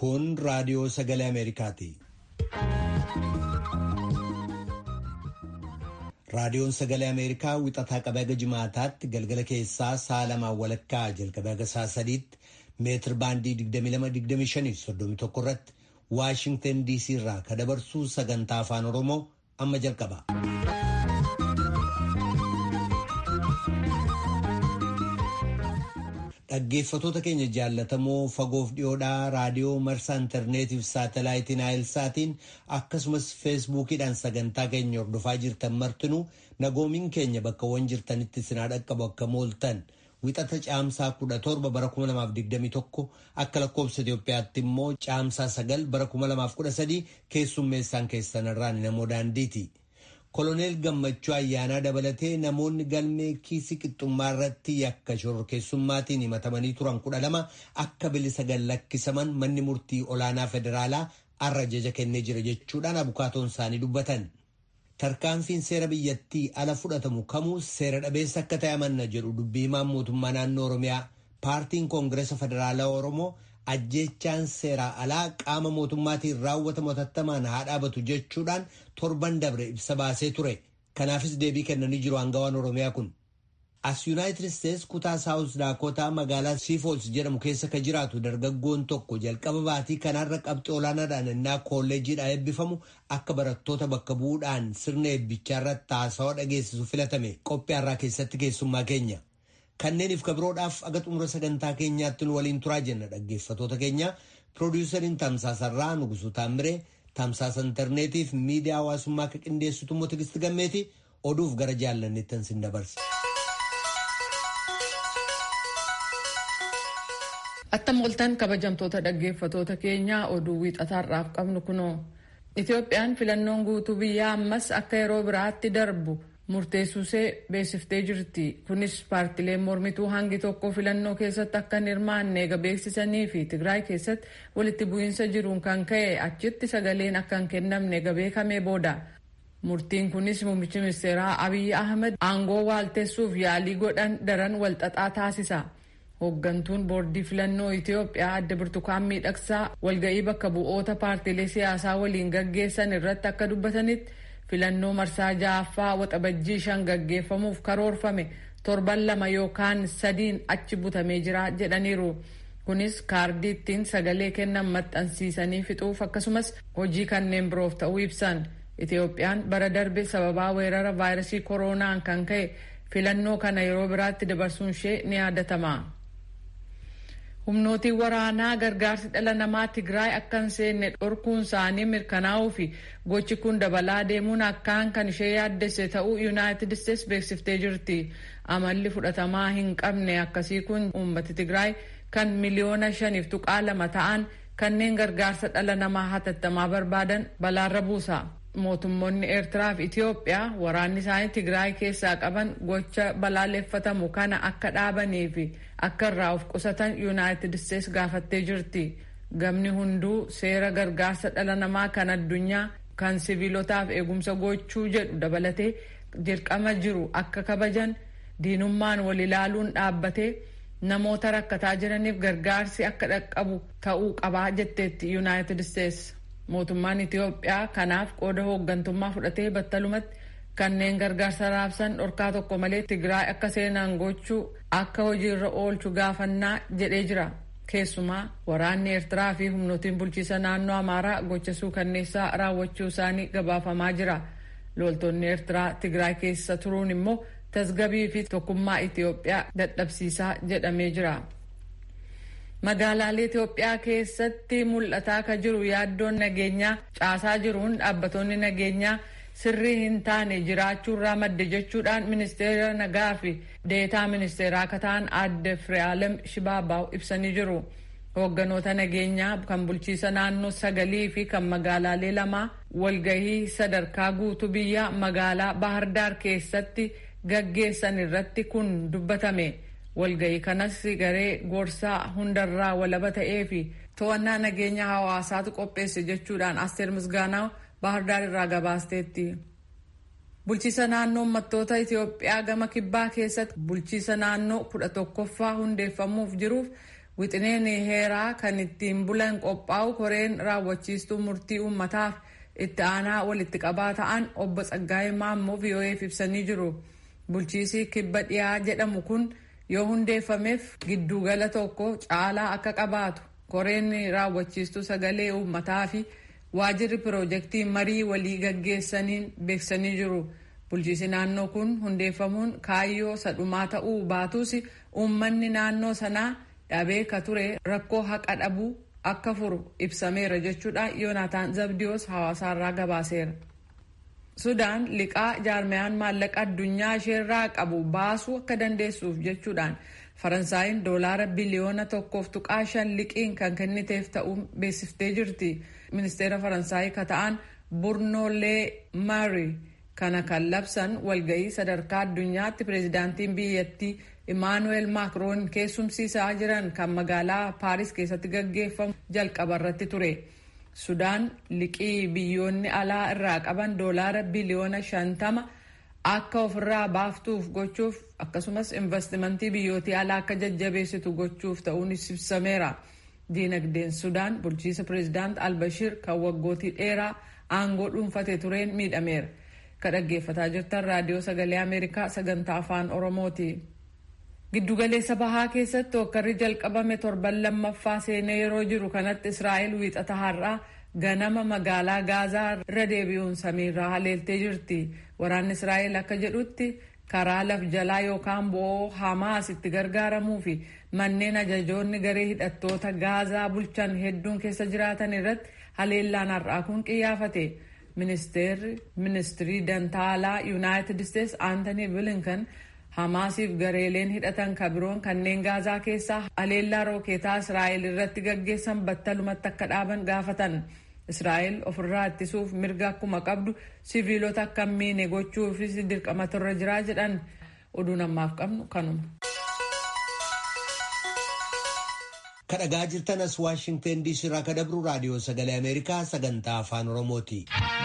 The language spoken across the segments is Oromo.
Kun raadiyoo sagalee Ameerikaati. Raadiyoon sagalee Ameerikaa wixataa qabee haga jimaataatti galgala keessaa sa'a lamaan walakkaa jalqabee haga sa'a sadiitti meetir baandii 22-25-31 irratti Waashingtan DC irraa kan dabarsu sagantaa afaan Oromoo amma jalqaba. Dhaggeeffatoota keenya jaallatamoo fagoof dhiyoodhaa raadiyoo marsaa intarneetiif saatalaayitiin Naayilsaatiin akkasumas feesbuukiidhaan sagantaa keenya hordofaa jirtan martinuu nagoomiin keenya bakkawwan jirtanitti sinaa dhaqqabu akka mooltan wixata caamsaa 17 bara 2021 akka lakkoobsa Itoophiyaatti immoo caamsaa 9 bara 2013 keessummeessaan keessanirraan namoo daandiiti. Koloneel Gammachuu Ayyaanaa dabalatee namoonni galmee kiisii qixxummaa irratti yakka shororkeessummaatiin himatamanii turan 12 akka bilisa gallakkisaman manni murtii olaanaa federaalaa har'a ajaja kennee jira jechuudhaan abukaatoon isaanii dubbatan. Tarkaanfiin seera biyyattii ala fudhatamu kamuu seera dhabeessa akka ta'e amanna jedhu dubbii himaan mootummaa naannoo Oromiyaa. Paartiin Koongireesa Federaalaa Oromoo ajjechaan seeraa alaa qaama mootummaatiin raawwatamu hatattamaan haa dhaabatu jechuudhaan torban dabre ibsa baasee ture. Kanaafis deebii kennanii jiru aangawaan Oromiyaa kun. As Yuunaayitid Isteets kutaa Saawus Daakotaa magaalaa Siifols jedhamu keessa ka jiraatu dargaggoon tokko jalqaba baatii kanaarra qabxii olaanaadhaan innaa kolleejiidhaa eebbifamu akka barattoota bakka bu'uudhaan sirna eebbichaarratti haasawaa dhageessisu filatame qophii har'aa keessatti keessummaa keenya. Kanneeniif kabiroodhaaf aga xumura sagantaa keenyaatti nu waliin turaa jenna dhaggeeffatoota keenya. Piroodyusariin Tamsaasarraa Nugusuu Taamiree, Tamsaasa intarneetiif miidiyaa hawaasummaa akka qindeessitu immoo Tigisti Gammeeti. Oduuf gara jaallanneettan sin dabarsa. Attam oltan kabajamtoota dhaggeeffatoota keenyaa oduu wiixataarraaf qabnu kunoo. Itoophiyaan filannoon guutuu biyyaa ammas akka yeroo biraatti darbu murteessuusee beeksiftee jirti. Kunis paartileen mormituu hangi tokko filannoo keessatti akka hin hirmaanne eega beeksisanii fi Tigraay keessatti walitti bu'iinsa jiruun kan ka'e achitti sagaleen akka hin kennamne eega beekamee booda. Murtiin kunis muummichi ministeeraa Abiyyi Ahmed aangoo waalteessuuf yaalii godhan daran walxaxaa taasisa. Hooggantuun boordii filannoo Itoophiyaa adde Birtukaan Miidhagsaa walga'ii bakka bu'oota paartilee siyaasaa waliin gaggeessan irratti akka dubbatanitti filannoo marsaa 6ffaa waxabajjii 5 gaggeeffamuuf karoorfame torban 2 yookaan 3 achi butamee jira jedhaniiru. Kunis kaardii ittiin sagalee kennan maxxansiisanii fixuuf akkasumas hojii kanneen biroof ta'uu ibsan. Itoophiyaan bara darbe sababaa weerara vaayirasii kooroonaan kan ka'e filannoo kana yeroo biraatti dabarsuun ishee ni yaadatama. Humnootiin waraanaa gargaarsi dhala namaa Tigraay akka hin seenne dhorkuun isaanii mirkanaa'uu fi gochi kun dabalaa deemuun akkaan kan ishee yaaddesse ta'uu Yuunaayitid Isteets beeksiftee jirti. Amalli fudhatamaa hin qabne akkasii kun uummati Tigraay kan miliyoona 5.2 ta'an kanneen gargaarsa dhala namaa hatattamaa barbaadan balaarra buusa. Mootummoonni Eertiraa fi Itoophiyaa waraanni isaanii Tigraay keessaa qaban gocha balaaleffatamu kana akka dhaabanii fi akka irraa of qusatan Yuunaayitid Isteets gaafattee jirti. Gamni hunduu seera gargaarsa dhala namaa kan addunyaa kan siviilotaaf eegumsa gochuu jedhu dabalatee dirqama jiru akka kabajan diinummaan wal ilaaluun dhaabbatee namoota rakkataa jiraniif gargaarsi akka dhaqqabu ta'uu qabaa jetteetti Yuunaayitid Isteets. Mootummaan Itoophiyaa kanaaf qooda hooggantummaa fudhatee battalumatti kanneen gargaarsa raabsan dhorkaa tokko malee Tigraay akka seenan gochuu akka hojiirra oolchu gaafannaa jedhee jira. Keessumaa waraanni Eertiraa fi humnootiin bulchiisa naannoo Amaaraa gocha suukanneessaa raawwachuu isaanii gabaafamaa jira. Loltoonni Eertiraa Tigraay keessa turuun immoo tasgabbii fi tokkummaa Itoophiyaa dadhabsiisaa jedhamee jira. Magaalaalee Itoophiyaa keessatti mul'ataa kan jiru yaaddoon nageenyaa caasaa jiruun dhaabbattoonni nageenyaa sirrii hin taane jiraachuurraa madde jechuudhaan ministeera nagaa fi deetaa ministeeraa akka ta'an adde Firee'aalem Shibaabaw ibsanii jiru. Hoogganoota nageenyaa kan bulchiisa naannoo 9 fi kan magaalaalee 2 walgahii sadarkaa guutuu biyyaa magaalaa Bahardaar keessatti gaggeessan irratti kun dubbatame. Walgahii kanas garee gorsaa hundarraa walaba ta'ee fi to'annaa nageenya hawaasaatu qopheesse jechuudhaan Asteer Misgaanaaw Bahardaar irraa gabaasteetti. Bulchiisa naannoo uummattoota Itoophiyaa gama kibbaa keessatti bulchiisa naannoo 11ffaa hundeeffamuuf jiruuf Wixineen heeraa kan ittiin bulan qophaa'u koreen raawwachiistuu murtii uummataaf itti aanaa walitti qabaa ta'an obbo Tsaggaayee Maammoo VOA'f ibsanii jiru. Bulchiisi kibba dhiyaa jedhamu kun yoo hundeeffameef giddugala tokko caalaa akka qabaatu koreen raawwachiistuu sagalee uummataa fi waajirri piroojeektii marii walii gaggeessaniin beeksanii jiru. Bulchiisi naannoo kun hundeeffamuun kaayyoo sadhumaa ta'uu baatus uummanni naannoo sanaa dhabee ka ture rakkoo haqa dhabuu akka furu ibsameera jechuudha. Yoonaataan Zabdiyoos hawaasaarraa gabaaseera. Sudaan liqaa jaarmayaan maallaqa addunyaa isheerraa qabu baasuu akka dandeessuuf jechuudhaan Faransaayinn doolaara biliyoona 1.5 liqiin kan kenniteef ta'uu beeksiftee jirti. Ministeera Faransaayii ka ta'an Bruno Le Maire kana kan labsan walga'ii sadarkaa addunyaatti pireezidaantiin biyyattii Emmanuel Macron keessumsiisaa jiran kan magaalaa Paaris keessatti gaggeeffamu jalqaba irratti ture. Sudaan liqii biyyoonni alaa irraa qaban doolaara biliyoona 50 akka ofirraa baaftuuf gochuuf akkasumas investimentii biyyootii alaa akka jajjabeessitu gochuuf ta'uun ibsameera. Diinagdeen Sudaan bulchiisa pireezidaant Albashir kan waggootii dheeraa aangoo dhuunfatee tureen miidhameera. Ka dhaggeeffataa jirtan raadiyoo sagalee Ameerikaa sagantaa afaan Oromooti. Giddugaleessa bahaa keessatti hokkarri jalqabame torban lammaffaa seenee yeroo jiru kanatti Israa'el wiixata har'aa ganama magaalaa Gaazaa irra deebi'uun samiirraa haleeltee jirti. Waraanni Israa'el akka jedhutti karaa laf jalaa yookaan bo'oo Hamaas itti gargaaramuu fi manneen ajajoonni garee hidhattoota Gaazaa bulchan hedduun keessa jiraatan irratti haleellaan har'aa kun qiyyaafate. Ministirii Dantaalaa Yuunaayitid Isteets Aantanii Bilinkan Hamaasiif gareeleen hidhatan kabiroon kanneen Gaazaa keessaa haleellaa rookeetaa Israa'el irratti gaggeessan battalumatti akka dhaaban gaafatan. Israa'el ofirraa ittisuuf mirga akkuma qabdu siviilota akka miine gochuufis dirqamatu irra jiraa jedhan. Oduun ammaaf qabnu kanuma. Kadhagaa jirtan as Waashingten DC irraa ka dabru raadiyoo sagalee Ameerikaa sagantaa afaan Oromooti.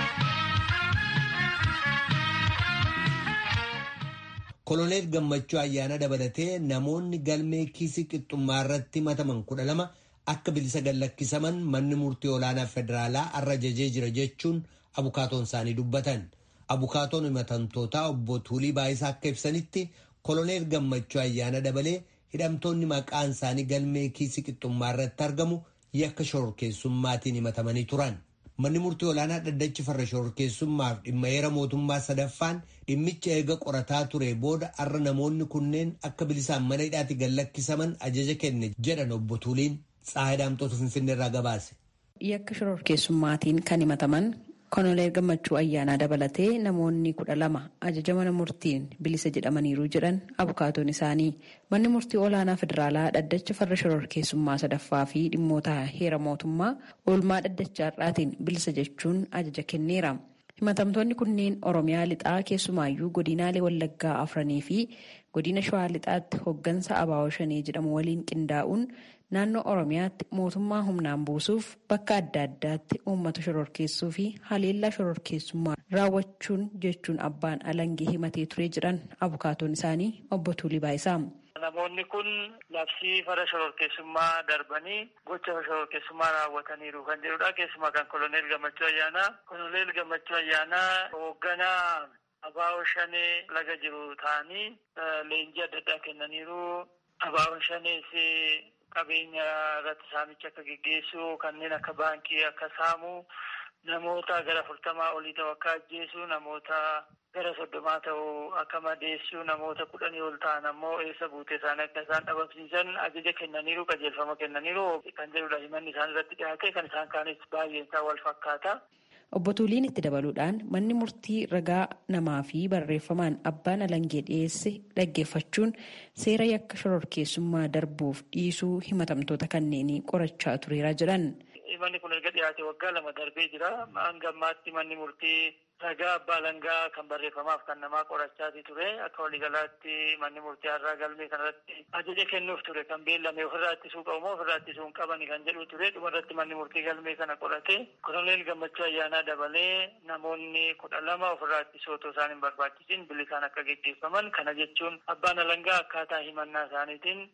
Koloneel Gammachuu ayyaana dabalatee namoonni galmee kiisii qixxummaa irratti himataman 12 akka bilisa gallakkisaman manni murtii olaanaa federaalaa har'a ajajee jira jechuun abukaatoon isaanii dubbatan. Abukaatoon himatamtootaa obbo Tuulii Baayisaa akka ibsanitti koloneel Gammachuu ayyaana dabalee hidhamtoonni maqaan isaanii galmee kiisii qixxummaa irratti argamu yakka shororkeessummaatiin himatamanii turan. Manni murtii olaanaa dhaddachi farra shororkeessummaaf dhimma heera mootummaa sadaffaan dhimmicha eega qorataa ture booda har'a namoonni kunneen akka bilisaan mana hidhaatti gallakkisaman ajaja kenne jedhan obbo Tuuliin Tsaayidaamtootu Finfinneerraa gabaase. Yakka shororkeessummaatiin kan himataman koloneel Gammachuu ayyaanaa dabalatee namoonni 12 ajaja mana murtiin bilisa jedhamaniiru jedhan abukaatoon isaanii. Manni murtii olaanaa federaalaa dhaddacha farra shororkeessummaa sadaffaa fi dhimmoota heera mootummaa oolmaa dhaddacha har'aatiin bilisa jechuun ajaja kenneera. Himatamtoonni kunneen Oromiyaa lixaa keessumaayyuu godinaalee Wallaggaa afranii fi godina Shawaa lixaatti hoggansa Abaawoo Shanee jedhamu waliin qindaa'uun naannoo Oromiyaatti mootummaa humnaan buusuuf bakka adda addaatti uummata shororkeessuu fi haleellaa shororkeessummaa raawwachuun jechuun abbaan alangee himatee ture jedhan abukaatoon isaanii obbo Tuulii Baayisaa. Namoonni kun labsii farra shororkeessummaa darbanii gocha shororkeessummaa raawwataniiru kan jedhudha. Keessumaa kan koloneel Gammachuu ayyaanaa. Koloneel Gammachuu ayyaanaa hoogganaa Abaawoo Shanee laga jiru ta'anii leenjii adda addaa kennaniiru. Abaawoo Shanees qabeenya irratti saamicha akka geggeessu kanneen akka baankii akka saamu namoota gara 40 olii ta'u akka ajjeesu namoota gara 30 ta'u akka madeessu namoota 10 ol ta'an ammoo eessa buutee isaanii akka isaan dhabamsiisan ajaja kennaniiru qajeelfama kennaniiru kan jedhudha. Himanni isaan irratti dhiyaate kan isaan kaanis baay'een isaa wal fakkaata. Obbo Tuuliin itti dabaluudhaan manni murtii ragaa namaa fi barreeffamaan abbaan alangee dhiyeesse dhaggeeffachuun seera yakka shororkeessummaa darbuuf dhiisuu himatamtoota kanneenii qorachaa tureera jedhan. Manni kun erga dhiyaate waggaa 2 darbee jira. Hanga ammaatti manni murtii ragaa abbaa alangaa kan barreeffamaaf kan namaa qorachaati ture. Akka waliigalaatti manni murtii har'aa galmee kanarratti ajaja kennuuf ture kan beellame ofirraa ittisuu qabu moo ofirraa ittisuu hin qabani kan jedhu ture. Dhumarratti manni murtii galmee kana qorate koloneel Gammachuu ayyaanaa dabalee namoonni 12 ofirraa ittisuu otoo isaan hin barbaachisin bilisaan akka geggeeffaman. Kana jechuun abbaan alangaa akkaataa himannaa isaaniitiin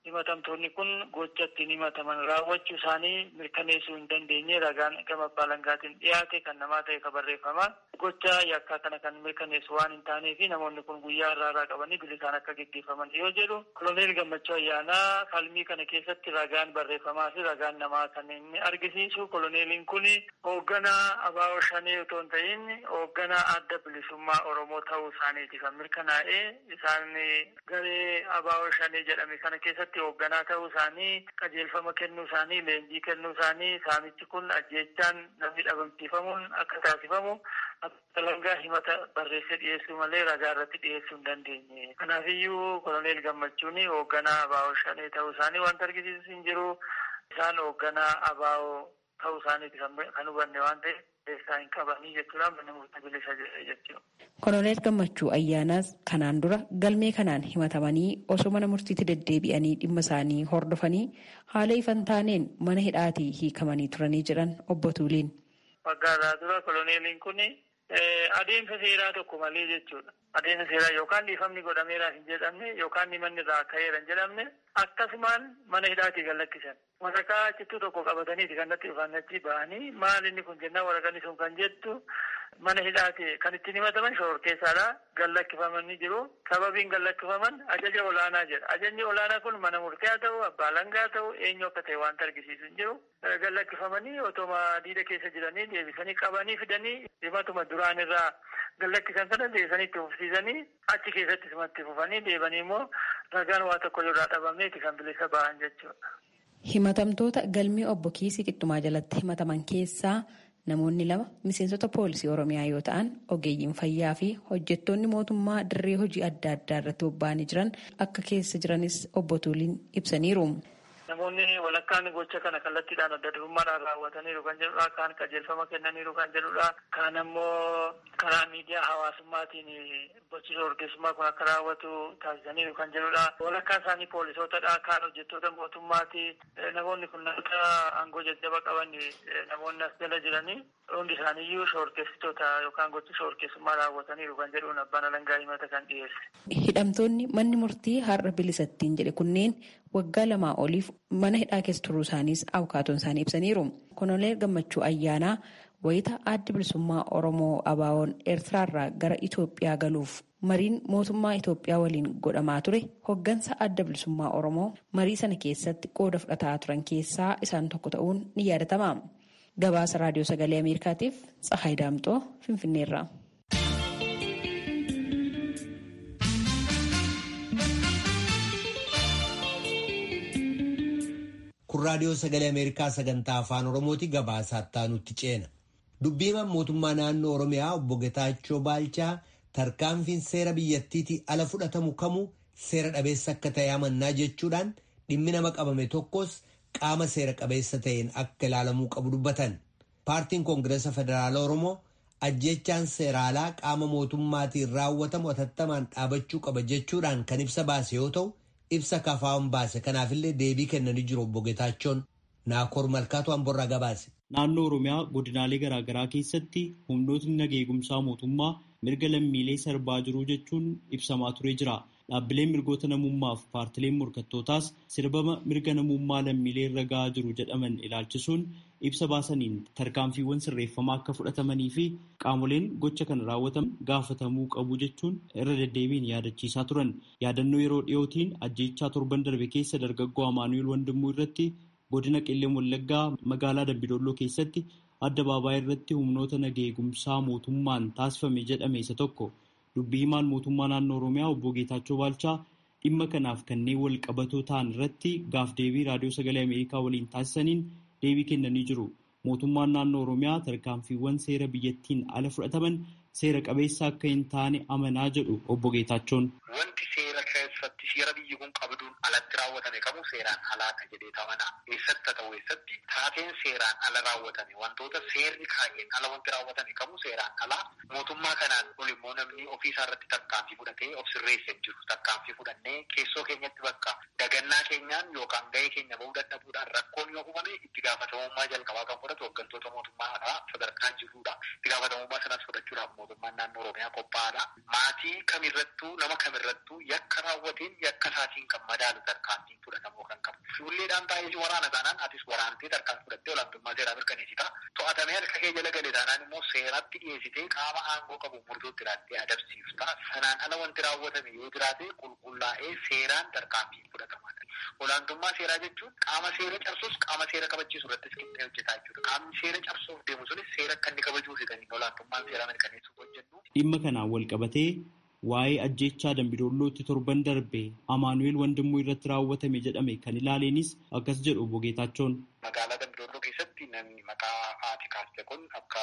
himatamtoonni kun gochatti himataman raawwachuu isaanii mirkaneessuu hin dandeenye ragaan gama abbaa alangaatiin dhiyaate kan namaa ta'e ka barreeffama. Gocha yakkaa kana kan mirkaneessu waan hin taanee fi namoonni kun guyyaa irraa qabanii bilisaan akka gaggeeffaman yoo jedhu Koloneel Gammachuu Ayyaanaa falmii kana keessatti ragaan barreeffamaa fi ragaan namaa kan inni argisiisu. Koloneeliin kun hoogganaa ABO Shanee otoo hin ta'in hoogganaa adda bilisummaa Oromoo ta'uu isaaniiti kan mirkanaa'e. Isaan garee ABO Shanee jedhame kana keessatti hoogganaa ta'uu isaanii, qajeelfama kennuu isaanii, leenjii kennuu isaanii, saamichi kun ajjeechaan namni dhabamsiifamuun akka taasifamu alangaa himata barreessee dhiyeessuu malee ragaa irratti dhiyeessuu hin dandeenye. Kanaafiyyuu Koloneel Gammachuun hoogganaa ABO Shanee ta'uu isaanii wanta argisiisu hin jiru. Isaan hoogganaa ABO ta'uu isaaniiti kan hubanne waan ta'eef beekaa hin qabanii jechuudha. Manni murtii bilisa jechuudha. Koloneel Gammachuu Ayyaanaas kanaan dura galmee kanaan himatamanii osoo mana murtiitti deddeebi'anii dhimma isaanii hordofanii haala ifan taaneen mana hidhaatii hiikamanii turanii jedhan obbo Tuuliin. Waggaa dura koloneeliin kun adeemsa seeraa tokko malee jechuudha. Adeemsa seeraa yookaan dhiifamni godhameera hin jedhamne yookaan manni irraa ka'eera hin jedhamne akkasumaan mana hidhaatii gallakkisan. Waraqaa cittuu tokko qabataniiti kan natti dhufan achi ba'anii maal inni kun jennaan waraqaan sun kan jettu mana hidhaati kan ittiin himataman shororkeessaadha. Gallakkifamanii jiru. Sababiin gallakkifaman ajaja olaanaa jedha. Ajajni olaanaa kun mana murtii haa ta'u, abbaa alangaa haa ta'u, eenyu akka ta'e wanta argisiisu hin jiru. Gallakkifamanii otoma diida keessa jiranii deebisanii qabanii fidanii himatuma duraan irraa gallakkisan sana deebisanii itti fufsiisanii achi keessatti simatti fufanii deebanii immoo ragaan waa tokko irraa dhabameeti kan bilisa ba'an jechuudha. Himatamtoota galmee obbo Kiisii Qixxumaa jalatti himataman keessaa namoonni 2 miseensota poolisii Oromiyaa yoo ta'an ogeeyyiin fayyaa fi hojjettoonni mootummaa dirree hojii adda addaa irratti bobba'anii jiran akka keessa jiranis obbo Tuuliin ibsaniiru. Namoonni walakkaan gocha kana kallattiidhaan adda durummaadhaan raawwataniiru kan jedhudha. Kaan qajeelfama kennaniiru kan jedhudha. Kaan ammoo karaa miidiyaa hawaasummaatiin gochi shororkeessummaa kun akka raawwatu taasisaniiru kan jedhudha. Walakkaan isaanii poolisootadha. Kaan hojjettoota mootummaati. Namoonni kun namoota aangoo jajjaba qaban namoonni as jala jiranii hundi isaaniiyyuu shororkeessitoota yookaan gochi shororkeessummaa raawwataniiru kan jedhuun abbaan alangaa himata kan dhiyeesse. Hidhamtoonni manni murtii har'a bilisattiin jedhe kunneen waggaa 2 oliif mana hidhaa keessa turuu isaaniis abukaatoon isaanii ibsaniiru. Koloneel Gammachuu Ayyaanaa wayita adda bilisummaa Oromoo ABO'n Eertiraarraa gara Itoophiyaa galuuf mariin mootummaa Itoophiyaa waliin godhamaa ture hoggansa adda bilisummaa Oromoo marii sana keessatti qooda fudhataa turan keessaa isaan tokko ta'uun ni yaadatama. Gabaasa Raadiyoo Sagalee Ameerikaatiif Tsahaay Daamxoo Finfinneerraa. Kun Raadiyoo Sagalee Ameerikaa sagantaa afaan Oromooti. Gabaasa ittaanutti ceena. Dubbiimaan mootummaa naannoo Oromiyaa obbo Getaachoo Baalchaa tarkaanfiin seera biyyattiitii ala fudhatamu kamuu seera dhabeessa akka ta'e amannaa jechuudhaan dhimmi nama qabame tokkos qaama seera qabeessa ta'een akka ilaalamuu qabu dubbatan. Paartiin Koongireesa Federaala Oromoo ajjechaan seeraalaa qaama mootummaatiin raawwatamu atattamaan dhaabachuu qaba jechuudhaan kan ibsa baase yoo ta'u, ibsa kafaa'uun baase kanaafillee deebii kennanii jiru obbo Getaachoon. Naakoor Malkaatu Amborraa gabaase. Naannoo Oromiyaa godinaalee garaagaraa keessatti humnootni nagaa eegumsaa mootummaa mirga lammiilee sarbaa jiru jechuun ibsamaa turee jira. Dhaabbileen mirgoota namummaa fi paartileen morkattootaas sirbama mirga namummaa lammiilee irra gahaa jiru jedhaman ilaalchisuun ibsa baasaniin tarkaanfiiwwan sirreeffamaa akka fudhatamanii fi qaamoleen gocha kana raawwatan gaafatamuu qabu jechuun irra deddeebiin yaadachiisaa turan. Yaadannoo yeroo dhiyootiin ajjeechaa torban darbe keessa dargaggoo Amaanu'eel Wandimuu irratti godina Qellem Wallaggaa magaalaa Dambidolloo keessatti adda baabaa irratti humnoota nagaa eegumsaa mootummaan taasifame jedhame isa tokko. Dubbii himaan mootummaa naannoo Oromiyaa obbo Geetaachoo Baalchaa dhimma kanaaf kanneen wal qabatoo ta'an irratti gaaf-deebii Raadiyoo Sagalee Ameerikaa waliin taasisaniin deebii kennanii jiru. Mootummaan naannoo Oromiyaa tarkaanfiiwwan seera biyyattiin ala fudhataman seera qabeessa akka hin taane amanaa jedhu obbo Geetaachoon. Wanti seera keessatti seera biyyi kun qabduun alatti raawwatame kamuu seeraan alaa akka jedhee tamanaa eessatti ta'u eessatti taateen seeraan ala raawwatame wantoota seerri kaa'een ala wanti raawwatame kamuu seeraan alaa mootummaa kanaan ol immoo namni ofiisaa irratti tarkaanfii fudhatee of sirreessee jiru tarkaanfii fudhannee keessoo keenyatti bakka dagannaa keenyaan yookaan gahee keenya bahuu dadhabuudhaan rakkoon yoo uumame itti gaafatamummaa jalqabaa kan fudhatu hooggantoota mootummaa sadarkaan jirudha. Itti gaafatamummaa sanas fudhachuudhaaf mootummaan naannoo Oromiyaa qophaa'aadha. Maatii kamirrattuu nama kamirrattuu yakka raawwateen yakka isaatiin kan madaalu tarkaanfiin fudhatamuu kan qabu. Fuulleedhaan taa'ee waraana taanaan atis waraantee tarkaanfii fudhattee olaantummaa seeraa mirkaneessita. To'atamee harka kee jala gale taanaan immoo seeratti dhiyeessitee qaama aangoo qabu murtootti ilaaltee adabsiifta. Sanaan ala wanti raawwatame yoo jiraate qulqullaa'ee seeraan tarkaanfiin fudhatamaadha. Olaantummaa seeraa jechuun qaama seera cabsuus qaama seera kabachiisu irrattis qixxee hojjetaa jechuudha. Qaamni seera cabsuuf deemu sunis seera akka inni kabajuuf jedhanii olaantummaan seeraa mirkaneessuuf hojjennu. Dhimma kanaan wal qabatee waa'ee ajjeechaa Dambidoollootti torban darbe Amaanu'eel Wandimmoo irratti raawwatame jedhame kan ilaaleenis akkas jedhu Obbo Geetaachoon. Magaalaa Dambidoolloo keessatti namni maqaa haati kaaste kun akka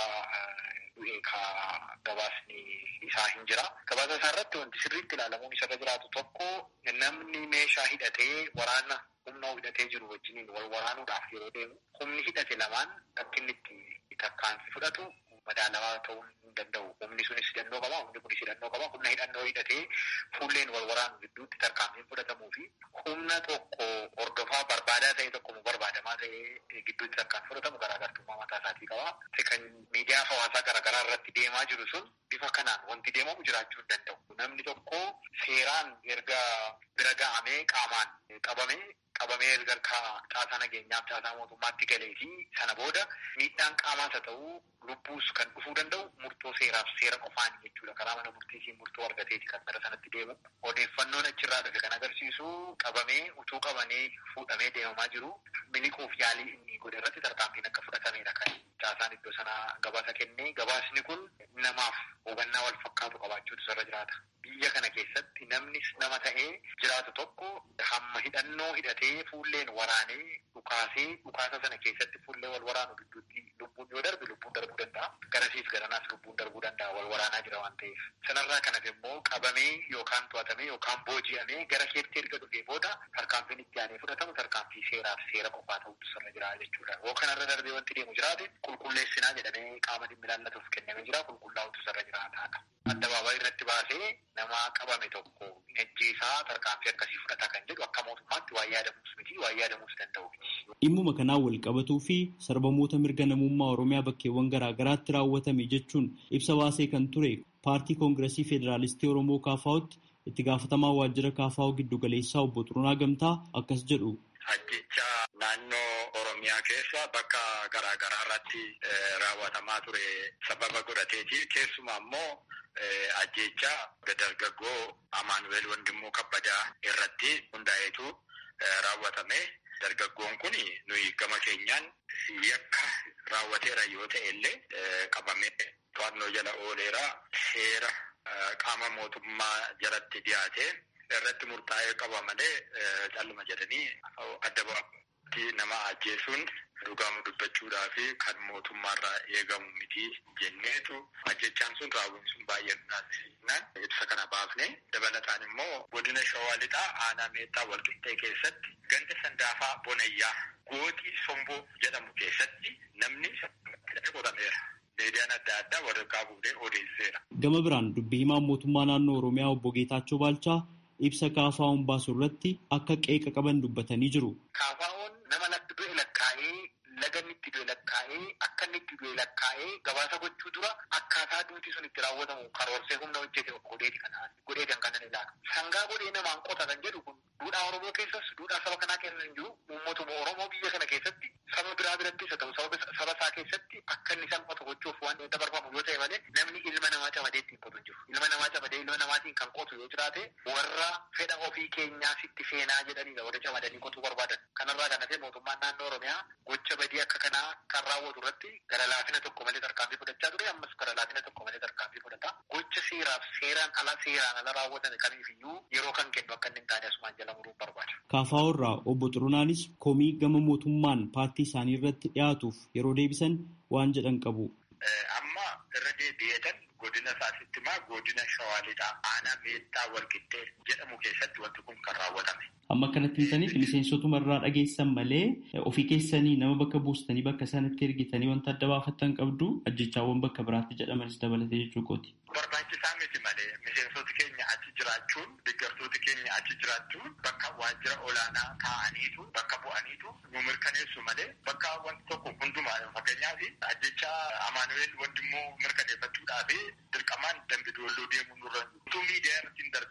du'ee gabaasni isaa hin jira. Gabaasa isaa irratti wanti sirriitti ilaalamuun isa irra jiraatu tokko namni meeshaa hidhatee waraana humna hidhatee jiru wajjiniin wal waraanuudhaaf yeroo deemu humni hidhate lamaan akka inni itti tarkaanfii fudhatu madaalawaa ta'uu hin danda'u. Humni sunis hidhannoo qaba, humni kunis hidhannoo qaba. Humna hidhannoo hidhatee fuulleen wal waraanu gidduutti tarkaanfiin fudhatamuu fi humna tokko hordofaa barbaadaa ta'e tokko barbaadamaa ta'e gidduutti tarkaanfii fudhatamu garaagartummaa mataa isaatii qaba. Kan miidiyaa hawaasaa garaagaraa irratti deemaa jiru sun bifa kanaan wanti deemamu jiraachuu hin danda'u. Namni tokko seeraan erga bira ga'amee qaamaan qabamee erga caasaa nageenyaaf caasaa mootummaatti galee fi sana booda miidhaan qaamaas haa ta'u lubbuus kan dhufuu danda'u murtoo seeraaf seera qofaan jechuudha. Karaa mana murtiitiin murtoo argateeti kan gara sanatti deemu. Odeeffannoon achirraa dhufe kan agarsiisu utuu qabamee fuudhamee deemamaa jiru miliquuf yaalii inni godhe irratti tarkaanfiin akka fudhatameedha kan caasaan iddoo sana gabaasa kennee. Gabaasni kun namaaf hubannaa wal fakkaatu qabaachuutu irra jiraata. Biyya kana keessatti namnis nama ta'ee jiraatu tokko hamma hidhannoo hidhatee fuulleen waraanee dhukaasa sana keessatti fuullee wal waraanu gidduutti lubbuun yoo darbe lubbuun darbuu danda'a. Garasiif garanaas lubbuun darbuu danda'a wal waraanaa jira waan ta'eef. Sanarraa kanas immoo qabamee yookaan to'atamee yookaan booji'amee gara keetti erga dhufee booda tarkaanfiin itti aanee fudhatamu tarkaanfii seeraaf seera qofaa ta'utu irra jira jechuudha. Yoo kanarra darbee wanti deemu jiraate qulqulleessinaa jedhamee qaama dhimmi ilaallatuuf kennamee jira qulqullaa'utu irra jiraataadha. Addabaabaayii irratti baasee nama qabame tokko ajjeesaa tarkaanfii akkasii fudhata kan jedhu akka mootummaatti waa yaadamuus miti waa yaadamuus danda'u miti. Dhimmuma kanaan wal qabatuu fi sarbamoota mirga namummaa Oromiyaa bakkeewwan garaa garaatti raawwatame jechuun ibsa baasee kan ture paartii Koongiresii Federaalistii Oromoo KFO'tti itti gaafatamaa waajjira KFO giddu galeessaa Obbo Xurunaa Gamtaa akkas jedhu. Ajjechaa naannoo Oromiyaa keessa bakka garaa garaa irratti raawwatamaa ture sababa godhateeti. Keessumaa immoo ajjechaa dargaggoo Amaanu'eel Wandimmoo Kabbadaa irratti hundaa'eetu raawwatame. Dargaggoon kun nuyi gama keenyaan yakka raawwateera yoo ta'e illee qabamee to'annoo jala ooleera. Seera qaama mootummaa jalatti dhiyaate irratti murtaa'ee qaba malee calluma jedhanii adda baafatti nama ajjeesuun dhugamu dubbachuudhaa fi kan mootummaarraa eegamu miti jenneetu ajjechaan sun raawwiin sun baay'ee naan ibsa kana baafne. Dabalataan immoo godina Shawaa Lixaa aanaa Meettaa Walqixxee keessatti ganda Sandaafaa Bonayyaa gootii Somboo jedhamu keessatti namni qotameera. Miidiyaan adda addaa waraqaa buudhee odeesseera. Gama biraan dubbii himaan mootummaa naannoo Oromiyaa Obbo Geetaachoo Baalchaa ibsa KFO'n baasu irratti akka qeeqa qaban dubbatanii jiru. KFO'n nama latti du'e lakkaa'ee laganni itti du'e lakkaa'ee akka inni itti du'e lakkaa'ee gabaasa gochuu dura akkaataa duuti sun itti raawwatamu karoorsee humna hojjete godheetan kanan ilaala. Sangaa godhee namaan qota kan jedhu kun duudhaa Oromoo keessas duudhaa saba kanaa keessa hin jiru. Uummatuma Oromoo biyya kana keessatti saba biraa birattis haa ta'u saba isaa keessatti akka inni salphatu gochuuf waan dabarfamu yoo ta'e malee namni ilma namaa cabadee ittiin qotu hin jiru. Ilma namaa cabadee ilma namaatiin kan qotu yoo jiraate warra fedha ofii keenyaa sitti seenaa jedhaniidha warra cabadanii qotuu barbaadan. Kanarraa kan hafe mootummaan naannoo Oromiyaa gocha badii akka kanaa kan raawwatu irratti gara laafina tokko malee tarkaanfii fudhachaa ture. Ammas gara laafina tokko malee tarkaanfii fudhata. Gocha seeraan ala raawwatame kamiifiyyuu yeroo kan kennu akka inni hin taane asumaan jala muruun barbaada. KFO irraa Obbo Xurunaanis komii gama mootummaan paartii isaanii irratti dhiyaatuuf yeroo deebisan waan jedhan qabu. Amma irra deebi'eetan godina Saasittimaa godina Shawaa Lixaa aanaa Meettaa Walqixxee jedhamu keessatti wanti kun kan raawwatame. Amma kanatti himtaniif miseensotuma irraa dhageessan malee ofii keessanii nama bakka buustanii bakka sanatti ergitanii wanta adda baafattan qabdu ajjechaawwan bakka biraatti jedhamanis dabalatee jechuu kooti. Barbaachisaa miti malee miseensoti keenya achi jiraachuun deeggartooti keenya achi jiraachuun bakka waajjira olaanaa taa'aniitu bakka bu'aniitu nu mirkaneessu malee bakka wanti tokko hundumaa fakkeenyaaf ajjechaa Amaanu'eel Wandimmoo mirkaneeffachuudhaaf dirqamaan Dambidoolloo deemuu nurra utuu miidiyaa irratti hin darbin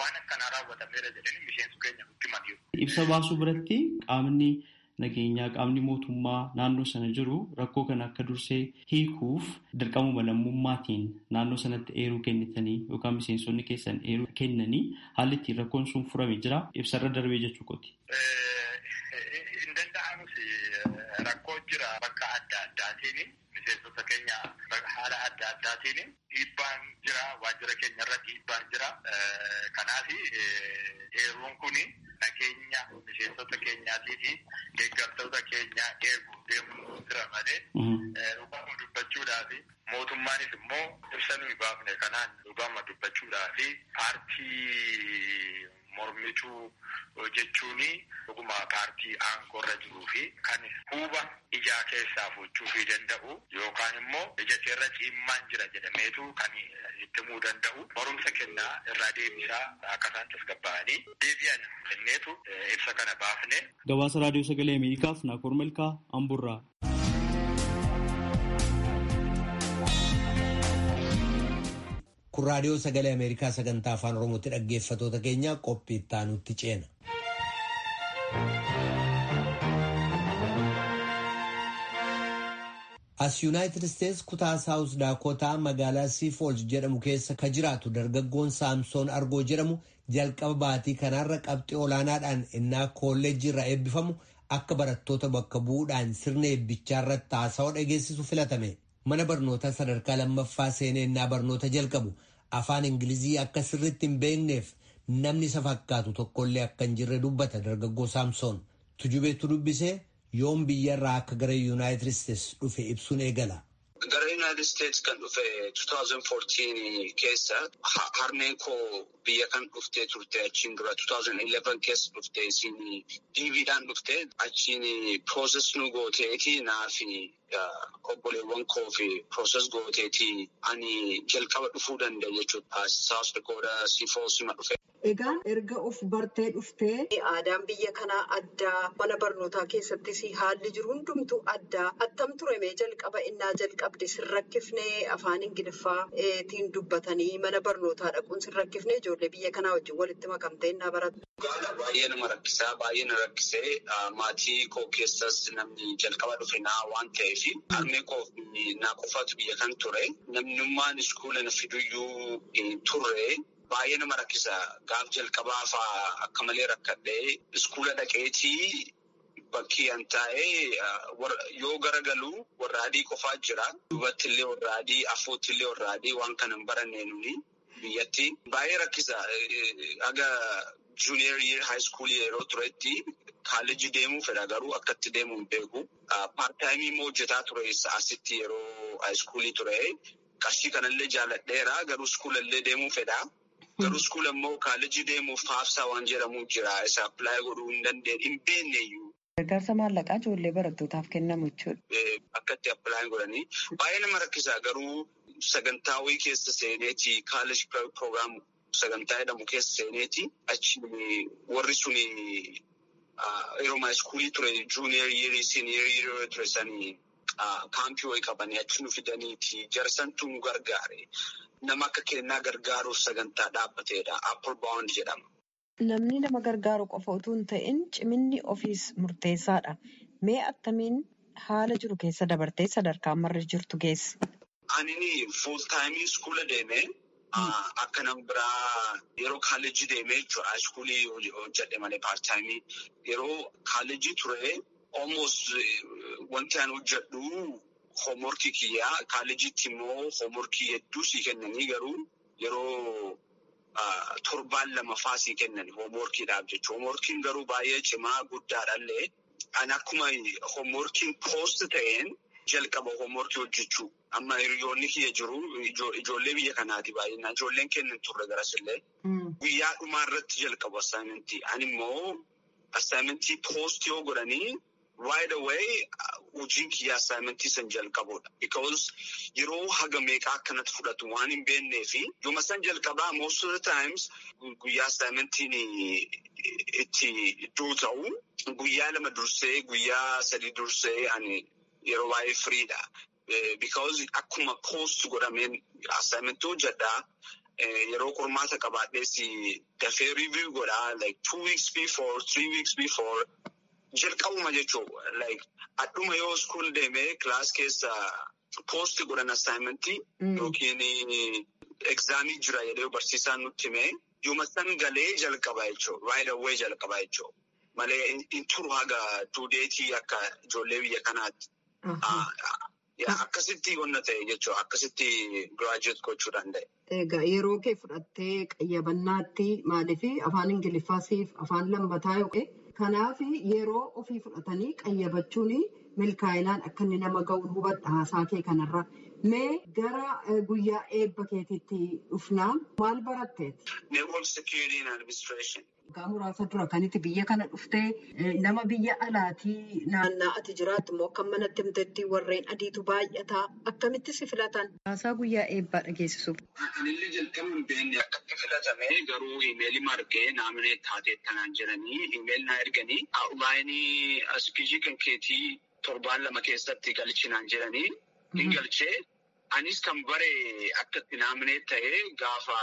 waan akkanaa raawwatameera jedhanii miseensu keenya nutti himaniiru. Ibsa baasuu biratti qaamni nageenyaa qaamni mootummaa naannoo sana jiru rakkoo kana akka dursee hiikuuf dirqamuma lammummaatiin naannoo sanatti eeruu kennitanii yookaan miseensonni keessan eeruu kennanii haalli ittiin rakkoon sun furame jira ibsarra darbee jechuu kooti. Hin danda'amus rakkoo jira bakka adda addaatiin miseensota keenya haala adda addaatiin dhiibbaan jira waajjira keenya irra dhiibbaan jira kanaaf eeruun kuni nageenya miseensota keenyaatii fi deeggartoota keenyaa eeguu deemuu jira malee dhugama dubbachuudhaaf mootummaanis immoo ibsa nuyi baafne kanaan dhugama dubbachuudhaaf paartii mormituu jechuun dhuguma paartii aangoorra jiruu fi kan huuba ijaa keessaa fuuchuu fi danda'u yookaan immoo ija keerra ciimmaan jira jedhameetu kan itti himuu danda'u barumsa kennaa irraa deebisaa akka isaan tasgabba'anii deebi'an kenneetu ibsa kana baafne. Gabaasa raadiyoo sagalee Ameerikaaf Naakoor Malkaa Amburraa. Kun raadiyoo sagalee Ameerikaa sagantaa afaan Oromootti dhaggeeffatoota keenya qophii itti aanutti ceena. As Yuunaayitid Isteets kutaa Saawus Daakotaa magaalaa Siifoolz jedhamu keessa ka jiraatu dargaggoon Saamsoon Argoo jedhamu jalqaba baatii kanaarra qabxii olaanaadhaan innaa kolleejjii irraa eebbifamu akka barattoota bakka bu'uudhaan sirna eebbichaa irratti haasawaa dhageessisu filatame. Mana barnootaa sadarkaa lammaffaa seenee innaa barnoota jalqabu afaan Ingilizii akka sirriitti hin beekneef namni isa fakkaatu tokkollee akka hin jirre dubbata dargaggoo Saamsoon. Tujubeetu dubbisee yoom biyyarraa akka gara Yuunaayitid Isteets dhufe ibsuun eegala. Gara Yuunaayitid Isteets kan dhufe 2014 keessa harmeen koo biyya kan dhuftee turte achiin dura 2011 keessa dhufte isin DV'dhaan dhufte achiin prooses nu gooteeti naafi obboleewwan koo fi prooses gooteeti ani jalqaba dhufuu danda'a jechuudha. Saawus Dakootaa Siifoolzima dhufe. Egaan erga of bartee dhuftee aadaan biyya kanaa addaa mana barnootaa keessattis haalli jiru hundumtuu addaa attam ture mee jalqaba innaa jalqabde sirrakkifnee afaan Ingiliffaatiin dubbatanii mana barnootaa dhaquun sirrakkifnee ijoollee biyya kanaa wajjin walitti makamtee innaa baratu. Baay'ee nama rakkisaa baay'ee na rakkisee maatii koo keessas namni jalqaba dhufe naa waan ta'eef harmee koo naa qofaatu biyya kan ture namnummaan iskuula na fiduyyuu turre. Baay'ee nama rakkisa. Gaaf jalqabaa fa'aa akka malee rakkadhee iskuula dhaqeetii bakkii an taa'ee yoo garagalu warra adii qofaa jira. Duubatti illee warra adii, afootti illee warra adii waan kana hin barannee nuni biyyatti. Baay'ee rakkisa. Aga junior year high school yeroo turetti kaalejii deemuu fedha garuu akkatti deemuu hin beeku. Paartaayimii immoo hojjetaa ture asitti yeroo high schoolii ture. Qarshii kanallee jaalladheera garuu iskuulallee deemuu fedha. Garuu iskuula immoo kaalejii deemuuf faafsaa waan jedhamu jira. Isa appilaayi godhuu hin dandeenye hin beekneyyuu. Gargaarsa maallaqaa ijoollee barattootaaf kennamu jechuudha. Akkatti appilaayi godhanii baay'ee nama rakkisa garuu sagantaa wayii keessa seeneeti kaaleji proogiraam sagantaa jedhamu keessa seeneeti achi warri suni yeroo iskuulii ture juuniyer yeerii siiniyer yeerii ture sanii kaampii wayii qabanii achi nu fidaniiti jarsantu nu gargaare. Nama akka kennaa gargaaruuf sagantaa dhaabbateedha. Apple Bound jedhama. Namni nama gargaaru qofa utuu hin ta'in ciminni ofiis murteessaadha. Mee attamiin haala jiru keessa dabartee sadarkaa marri jirtu geesse? Ani full time iskuula deemee akka nama biraa yeroo kaalejii deemee jechuudha. Iskuulii hojjedhe malee part time yeroo kaalejii ture almost wanti ani hojjedhu. Hoomworkii kiyyaa kaalejiitti immoo hoomworkii hedduu sii kennanii garuu yeroo torbaan lama fa'aa sii kennan hoomworkiidhaaf jechuudha. Hoomworkiin garuu baay'ee cimaa guddaadhaallee ani akkuma hoomworkiin poost ta'een jalqaba hoomworkii hojjechuu. Amma hiriyoonni kiyya jiru ijoollee biyya kanaati baay'inaan ijoolleen kennan turre garasillee. Guyyaa dhumaa irratti jalqabu assaayimentii. Ani immoo assaayimentii poost yoo godhanii. Right away, hojiin kiyyaa assaayimentii san jalqabuudha. Because yeroo haga meeqaa akkanatti fudhatu waan hin beeknee fi yooma san jalqabaa most of the times guyyaa assaayimentiin itti iddoo ta'u guyyaa lama dursee guyyaa sadii dursee ani yeroo baay'ee firiidha. Because akkuma post godhameen assaayimentii hojjedhaa yeroo qormaata qabaadhees dafee review godhaa like 2 weeks before 3 weeks before jalqabuma jechuudha like adduma yoo school deemee class keessa post godhan assignmentii yookiin exaamii jira jedhee barsiisaan nutti himee yooma san galee jalqaba jechuudha right away jalqaba jechuudha malee in turu haga due date akka ijoollee biyya kanaatti. Akkasitti onna ta'e jechuudha. Akkasitti graduate gochuu danda'e. Egaa yeroo kee fudhattee qayyabannaatti maaliif afaan Ingiliffaasiif afaan lammataa yookiin kanaaf yeroo ofii fudhatanii qayyabachuun milkaa'inaan akka inni nama ga'u hubadha haasaa kee kanarra. Mee gara guyyaa eebba keetiitti dhufnaa maal baratteeti? Network Security and Administration. Waggaa muraasa dura kanitti biyya kana dhuftee nama biyya alaatii naannaa ati jiraattu immoo akka manatti himteetti warreen adiitu baay'ataa akkamitti si filatan? Haasaa guyyaa eebbaa dhageessisuuf. Anillee jalqaba hin beekne akkatti filatame garuu iimeelii margee naamnee taateettanaan jedhanii iimeelii naa erganii outlaayinii aspijii kan keetii 7 keessatti galchinaan jedhanii hin galchee anis kan bare akkatti naamnee ta'ee gaafa.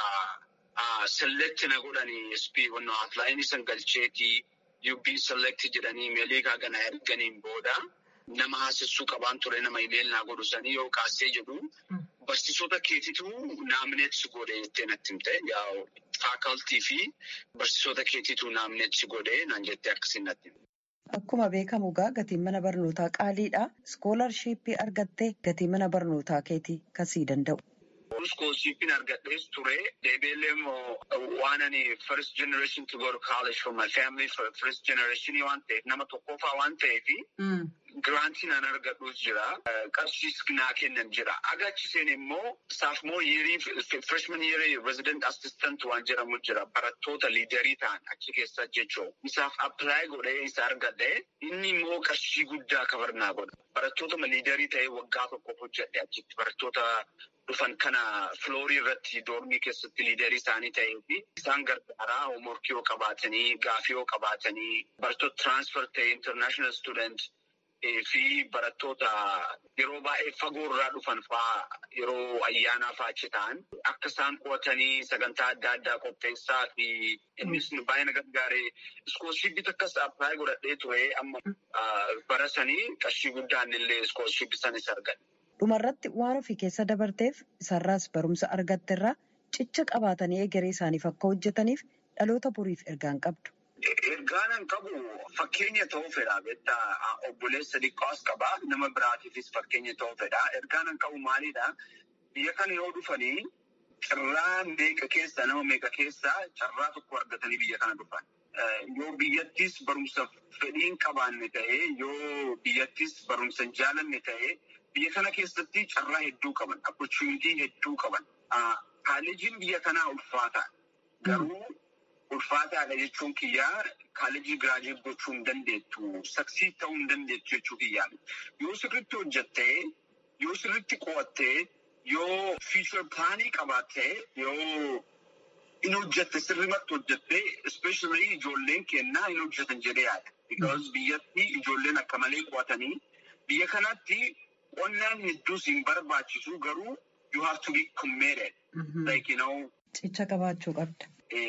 Select na godhanii SP wanno outline san galcheetii you've been selected jedhanii iimeelii kaagana erganiin booda nama haasessuu qabaan ture nama iimeelii naa godhusanii yoo kaasee jedhu barsiisota keetitu naamneetsi godhe jettee natti himte yaa faakaltii fi barsiisota keetitu naamneetsi godhe naan jettee akkasiin natti himte. Akkuma beekamu gatiin mana barnootaa qaaliidha. Iskoolarshiippii argattee gatii mana barnootaa keetii kasii danda'u. Scholarshipin argadhees ture. Deebiilee immoo waan ani first generation to go to college for my family for first generation waan ta'eef nama tokkoffaa waan ta'eef giraantiin an argadhuus jira. Qarshiis naa kennan jira. Agachiseen immoo sophomore yearii freshman yearii resident assistant waan jedhamu jira. Barattoota liidarii ta'an achi keessa jechuun. Isaaf apply godhee isa argadhe inni immoo qarshii guddaa kafarnaa godha. Barattoota liidarii ta'ee waggaa tokkoof hojjedhe achitti barattoota dhufan kana floorii irratti doormii keessatti liidarii isaanii ta'ee fi isaan gargaaraa hoomworkii yoo qabaatanii gaafii yoo qabaatanii barattoota transfer ta'e international student fi barattoota yeroo baay'ee fagoo irraa dhufan fa'aa yeroo ayyaanaa fa'aa achi ta'an akka isaan qo'atanii sagantaa adda addaa qopheessaa fi innis baay'ee gargaaree iskoolshiippii takkas appilaayi godhadhee ture amma barasanii qarshii guddaan illee iskoolshiippii sanis argadhe. Dhumarratti waan ofii keessa dabarteef isarraas barumsa argatteerraa cicha qabaatanii egeree isaaniif akka hojjetaniif dhaloota boriif ergaan qabdu. Ergaan qabu fakkeenya ta'uu fedha. Beektaa obboleessa xiqqaas qaba. Nama biraatiifis fakkeenya ta'uu fedha. Ergaan qabu maalidha? Biyya kana yoo dhufanii carraa meeqa keessa nama meeqa keessa carraa tokko argatanii biyya kana dhufan. Yoo biyyattis barumsa fedhiin qabaanne ta'ee yoo biyyattis barumsa hin jaalanne ta'ee. Biyya kana keessatti carraa hedduu qaban, opportunity hedduu qaban. Kaalleejiin biyya kanaa ulfaata. Garuu ulfaataadha jechuun kiyyaa kaalleejii giraajuweet gochuu hin dandeettu, saksiid ta'uu hin dandeettu jechuu kiyyaa. Yoo sirriitti hojjettee, yoo sirriitti qo'attee, yoo future plaanii qabaattee, yoo hin hojjette sirrimatti hojjettee, especially ijoolleen kennaa hin hojjetan jedhee yaada. Because biyyatti ijoolleen akka malee qo'atanii biyya kanatti. Qonnaan hedduus hin barbaachisu garuu you have to be committed. Like cicha qabaachuu qabda.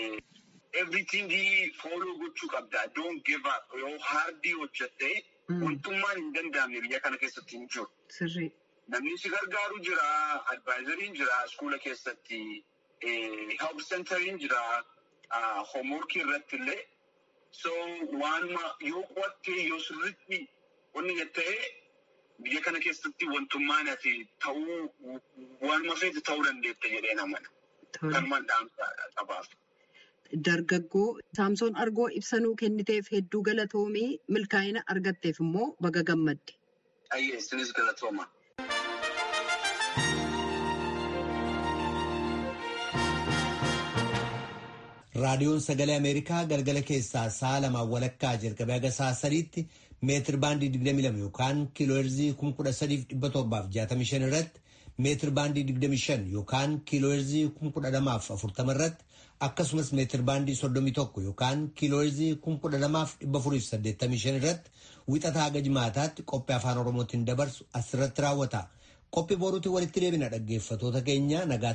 Everything follow gochuu qabda. Don't give up. Yoo hardii hojjettee wantummaan hin danda'amne biyya kana keessatti hin jiru. Sirrii. Namni si gargaaru jira, advaayizariin jira, iskuula keessatti help centeriin jira, hoomworkii irratti illee. So waanuma yoo qo'attee yoo sirriitti wanni jettee. Biyya kana keessatti wantummaan ati ta'uu waanuma feete ta'uu dandeette jedhee namana. Kan mandhaamsa qabaaf. Dargaggoo Saamsoon Argoo ibsanuu kenniteef hedduu galatoomii milkaa'ina argatteef immoo baga gammadde. Ayyee isinis galatooma. Raadiyoon Sagalee Ameerikaa galgala keessaa sa'a 2:00 jalqabee haga sa'a 3:00 meetir baandii 22 yookaan kiilooherzii 13,765 irratti meetir baandii 25 yookaan kiilooherzii 1240 irratti akkasumas meetir baandii 31 yookaan kiilooherzii 12,485 irratti wixataa haga jimaataatti qophii afaan Oromootiin dabarsu asirratti raawwata. Qophii boruutiin walitti deebina dhaggeeffatoota keenya nagaa.